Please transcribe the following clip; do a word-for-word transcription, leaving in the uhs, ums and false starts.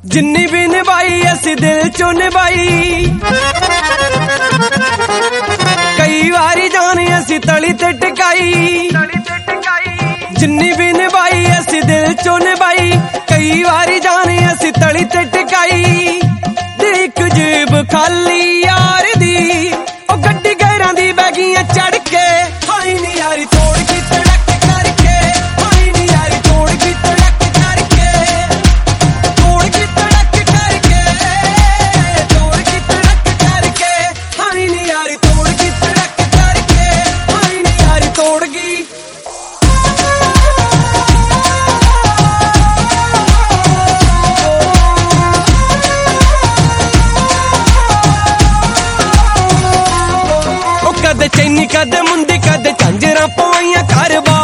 जिन्नी भी निभाई असी दिल चो निभाई, कई बारी जान असी तली ते टिकाई। जिन्नी भी निभाई असी दिल चो निभाई, कई बारी जान असी तली ते टिकाई। देख जेब खाली यार दी, ओ गड्डी गैरां दी बैगियां चढ़ के, हाई नी यारी तोड़ की तड़क करके, हाई नी यारी तोड़ की तड़क करके, तोड़ की तड़क करके, तोड़ की तड़क करके, हाई नी यारी तोड़ की तड़क करके, हाई नी यारी तोड़ गई। कदे चैनी कदे मुंदी कदे झांजरां पवाइयां घर